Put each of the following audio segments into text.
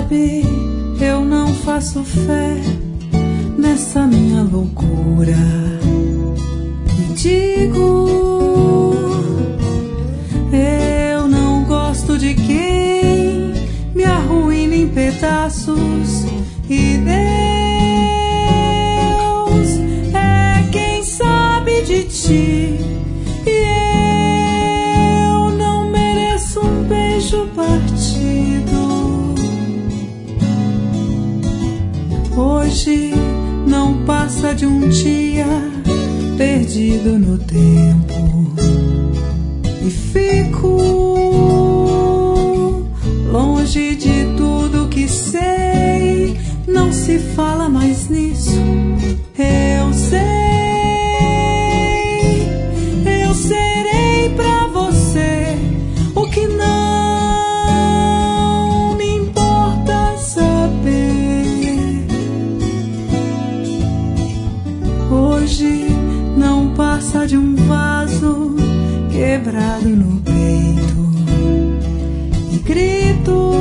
sabe, eu não faço fé nessa minha loucura. E digo, eu não gosto de quem me arruína em pedaços. E Deus é quem sabe de ti. E eu não mereço um beijo partido. Hoje não passa de um dia perdido no tempo. E fico longe de tudo que sei. Não se fala mais nisso. Eu sei, eu serei pra você o que não me importa saber. Hoje não passa de um vaso quebrado no peito. E grito,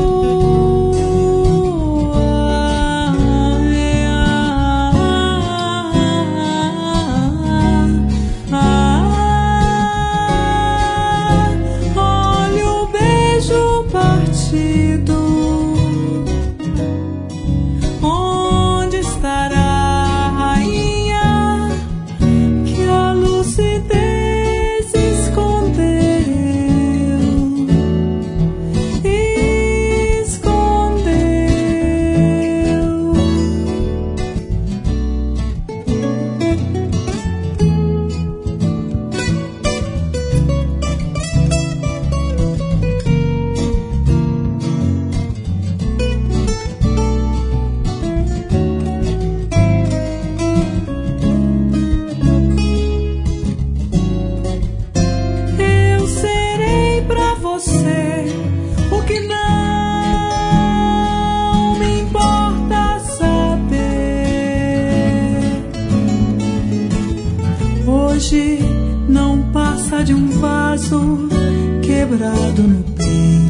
onde estará a rainha que a lucidez escondeu? Eu serei pra você o que não me importa saber. Hoje não passa de um vaso quebrado no peito.